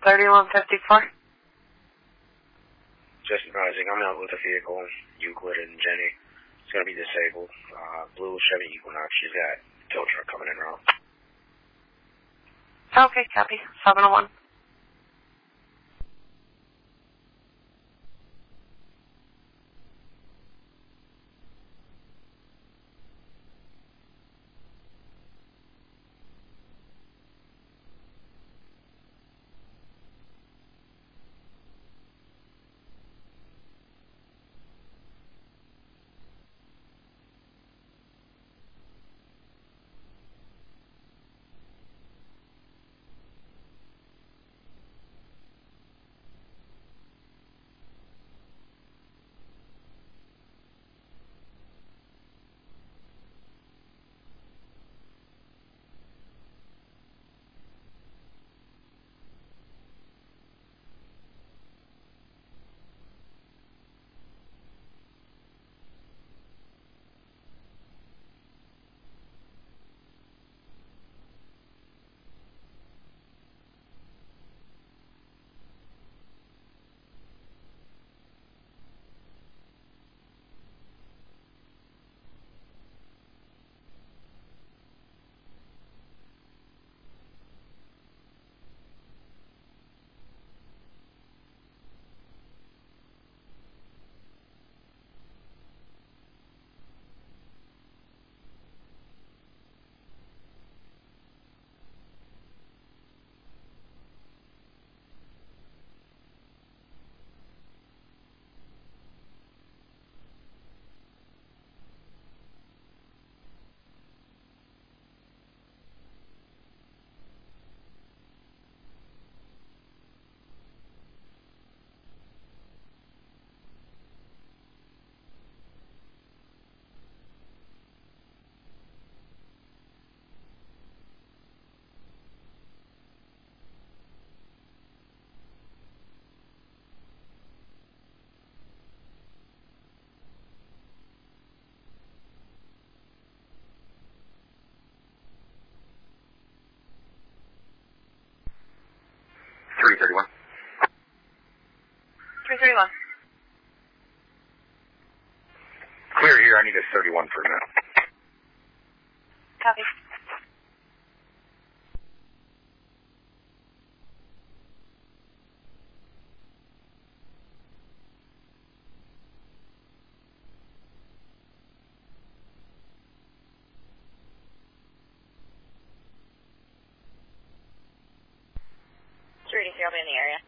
3154. Just advising, I'm out with a vehicle, Euclid and Jenny. It's going to be disabled. Blue Chevy Equinox. She's got a tow truck coming in wrong. Okay, copy. 701. Clear here. I need a 31 for now. Copy. I'll be in the area.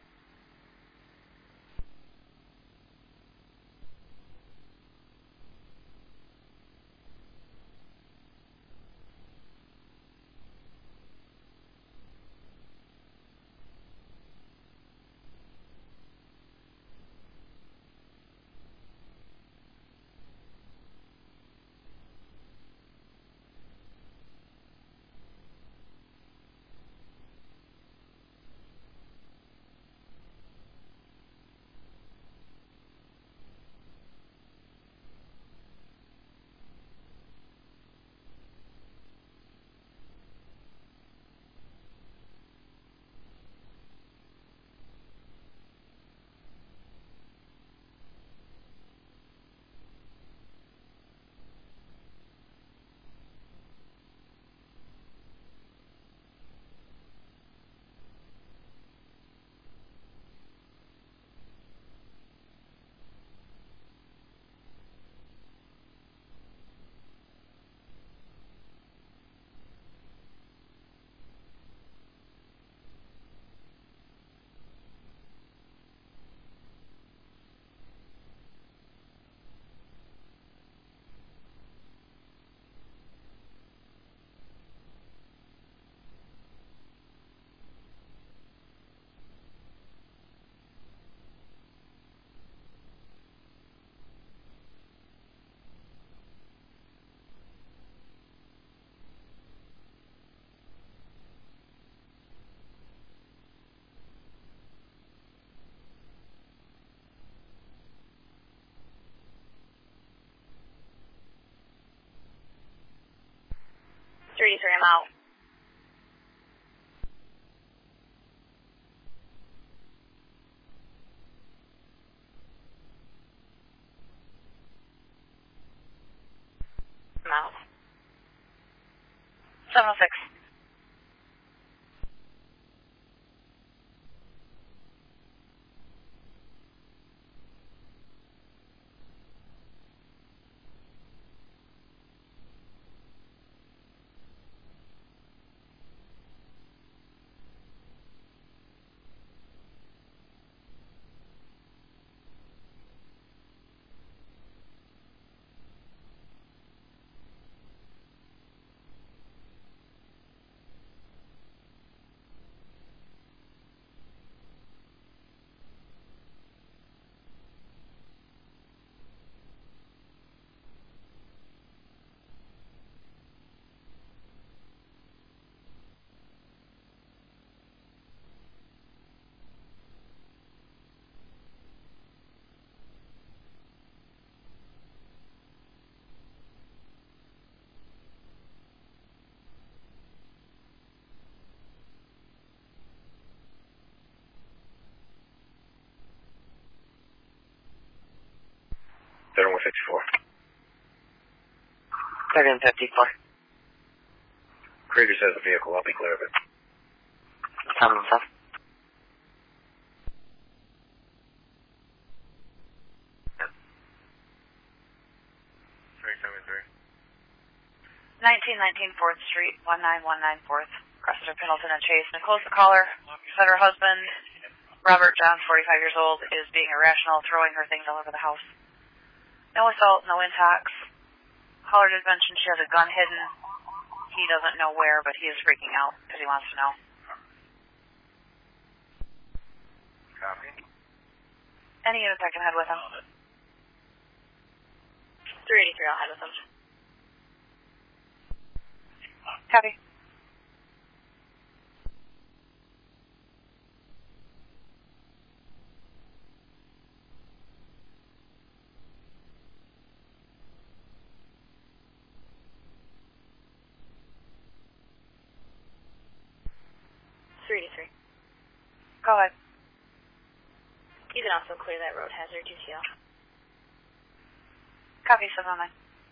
706. They're 154. 3154. Krieger says the vehicle. I'll be clear of it. 707. 1919 4th Street, 19194 4th. Cressida, Pendleton, and Chase. Nicole's the caller. Said her husband, Robert John, 45 years old, is being irrational, throwing her things all over the house. No assault, no intox. Caller did mention she has a gun hidden. He doesn't know where, but he is freaking out because he wants to know. Copy. Any units I can head with him? 383, I'll head with him. Copy. Go ahead. You can also clear that road hazard detail. Copy, 709.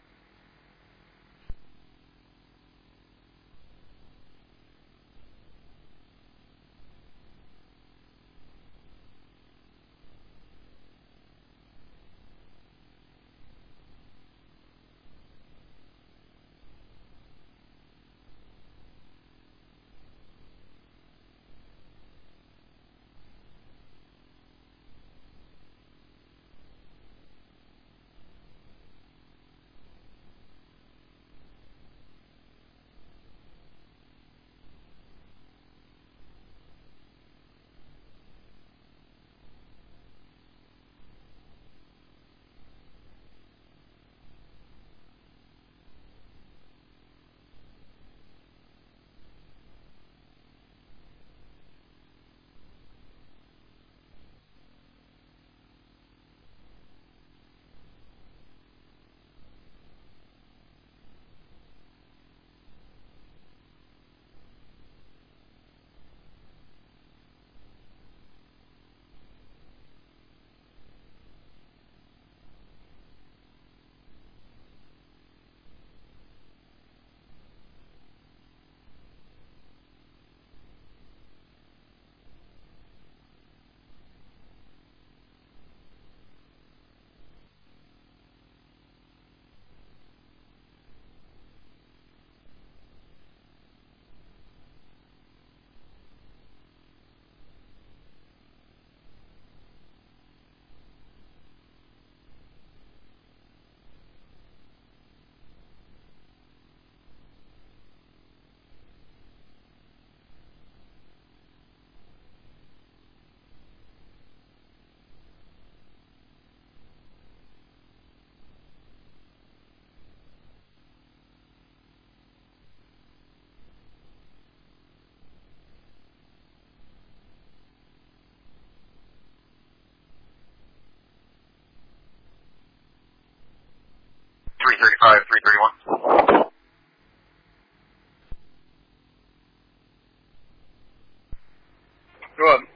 Go ahead.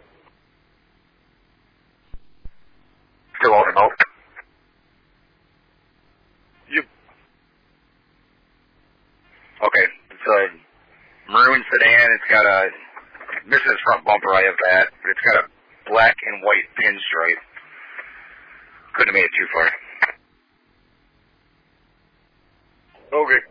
Still on remote. You. Okay. It's and it's got a, missing its front bumper, I have that, but it's got a black and white pinstripe. Couldn't have made it too far. Okay.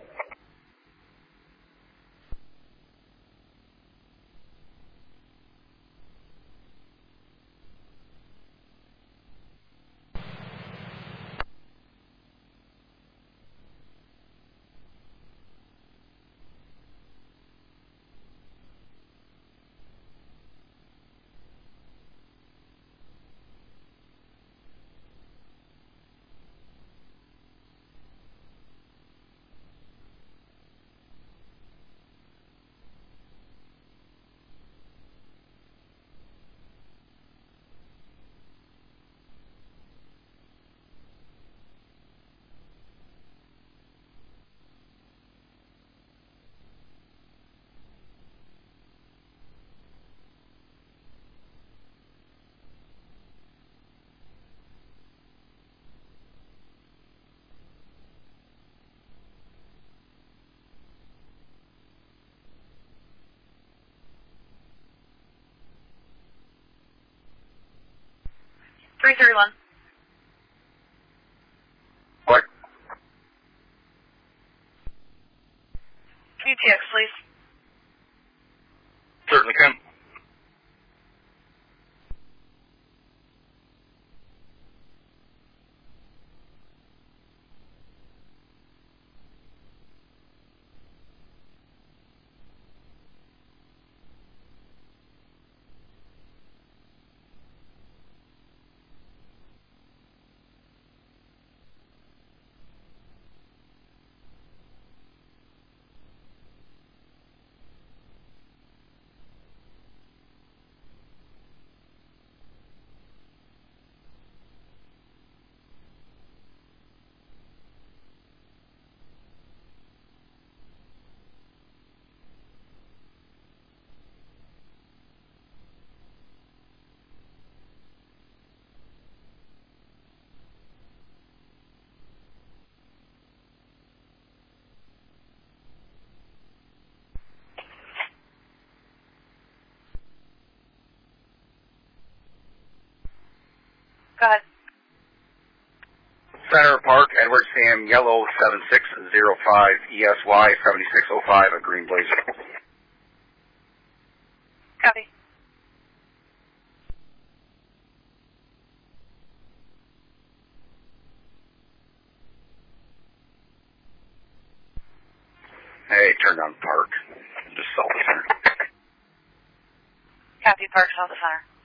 $331. What? UTX, please. Certainly can. Go ahead. Center Park, Edward Sam, Yellow 7605 ESY 7605, a green blazer. Copy. Hey, turn down Park. Just sell the center. Copy, Park, south of center.